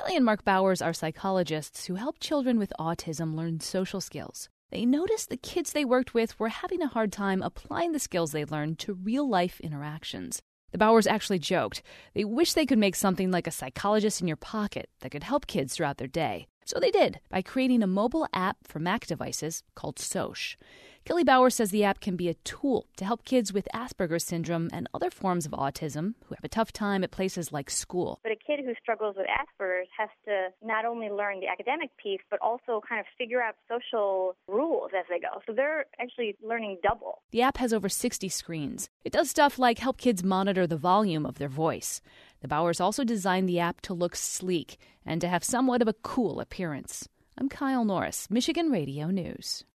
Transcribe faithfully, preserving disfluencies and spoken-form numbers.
Kelly and Mark Bowers are psychologists who help children with autism learn social skills. They noticed the kids they worked with were having a hard time applying the skills they learned to real-life interactions. The Bowers actually joked they wish they could make something like a psychologist in your pocket that could help kids throughout their day. So they did, by creating a mobile app for Mac devices called Soch. Kelly Bowers says the app can be a tool to help kids with Asperger's syndrome and other forms of autism who have a tough time at places like school. But a kid who struggles with Asperger's has to not only learn the academic piece, but also kind of figure out social rules as they go. So they're actually learning double. The app has over sixty screens. It does stuff like help kids monitor the volume of their voice. The Bowers also designed the app to look sleek and to have somewhat of a cool appearance. I'm Kyle Norris, Michigan Radio News.